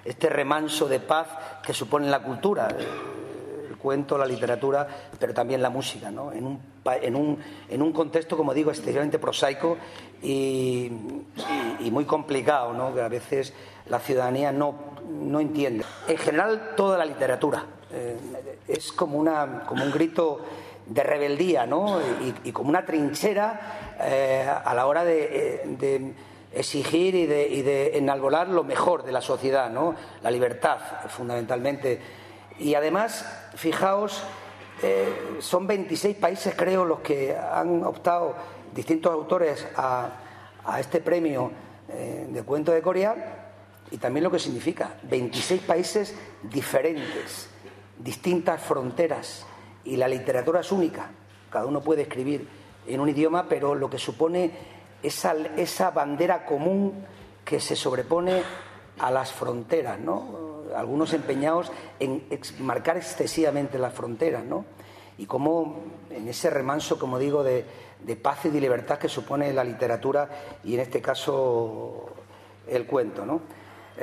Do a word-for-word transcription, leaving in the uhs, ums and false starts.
este remanso de paz que supone la cultura, el cuento, la literatura, pero también la música, ¿no? En un, en un, en un contexto, como digo, extremadamente prosaico y, y, y muy complicado, ¿no? Que a veces la ciudadanía no, no entiende. En general, toda la literatura eh, es como, una, como un grito de rebeldía, ¿no? Y, y como una trinchera eh, a la hora de, de exigir y de, y de enalborar lo mejor de la sociedad, ¿no? La libertad, fundamentalmente. Y además, fijaos, eh, son veintiséis países, creo, los que han optado, distintos autores, a, a este premio eh, de cuento de Coria, y también lo que significa, veintiséis países diferentes, distintas fronteras, y la literatura es única. Cada uno puede escribir en un idioma, pero lo que supone esa, esa bandera común que se sobrepone a las fronteras, ¿no? Algunos empeñados en marcar excesivamente las fronteras, ¿no? Y cómo en ese remanso, como digo, de, de paz y de libertad que supone la literatura y en este caso el cuento, ¿no?